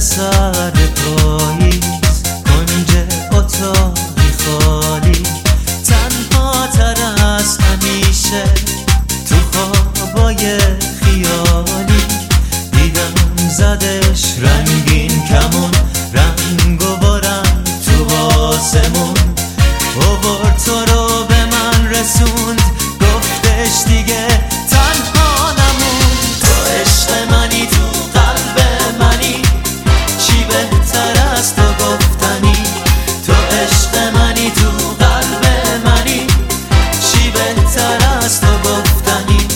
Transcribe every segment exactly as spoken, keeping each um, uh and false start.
سر پاییز، کنج اتاقی خالی، تنها تر از همیشه تو خوابای خیالی. دیدم زدش رنگین کمون، رنگ و بارم تو آسمون، آورد تو رو به من رسوند، گفتش دیگه تنها نمون. تو عشق منی، تو قلب منی، چی بهتر از تو گفتنی. تو عشق منی، تو قلب منی، چی بهتر از تو گفتنی.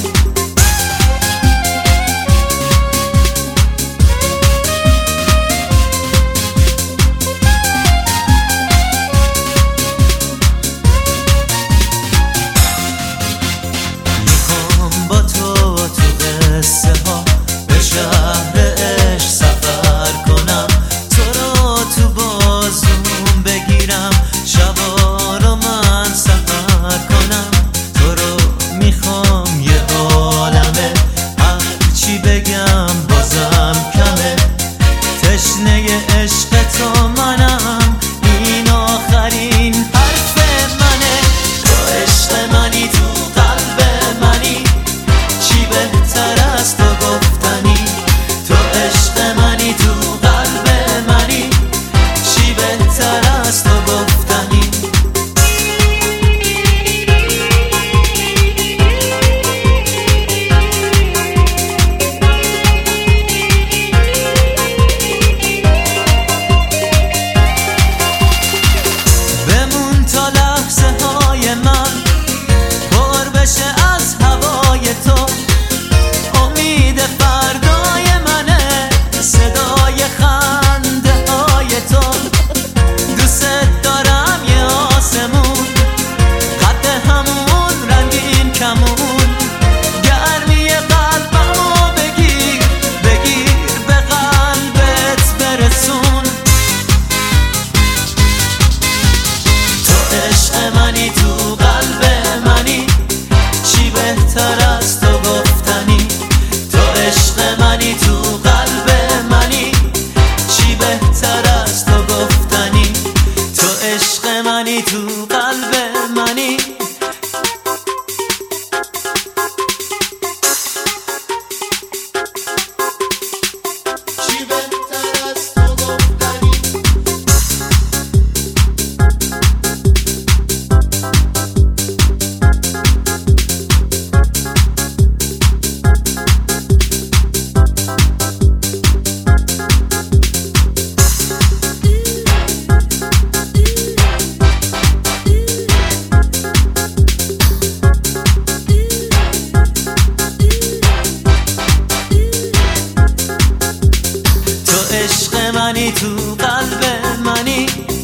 با تو تو قصه ها به شهر عشق سفر کنم، تو رو تو بازوم بگیرم، شبا رو من سفر کنم. تو رو میخوام یه عالمه، هرچی بگم بازم کمه. تشنه عشق تو منم، این آخرین حرف منه. تو عشق منی، تو قلب منی، چی بهتر از تو گفتنی. تو عشق منی، تو قلب منی، چی بهتر از تو گفتنی. بمون تا لحظه های من پر بشه از هوای تو، امید فردای منه، صدای خنده های تو. دوست دارم یه آسمون، خط همون رنگین کمون، گرمی قلبمو بگیر بگیر به قلبت برسون. تو عشق منی، تو قلب منی، چی بهتر از تو گفتنی. تو عشق منی، تو قلب منی، چی بهتر از تو گفتنی. تو عشق منی، تو قلب منی. چی بهتر از تو گفتنی. تو عشق منی، تو قلب منی.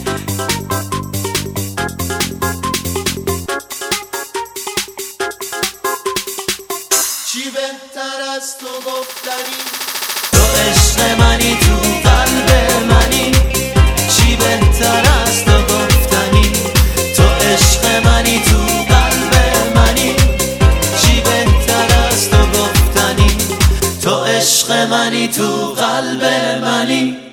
چی بهتر از تو گفتنی. تو عشق منی، تو قلب منی، چی بهتر از تو گفتنی. تو عشق منی، تو قلب منی، چی بهتر از تو گفتنی. تو عشق منی، تو قلب منی.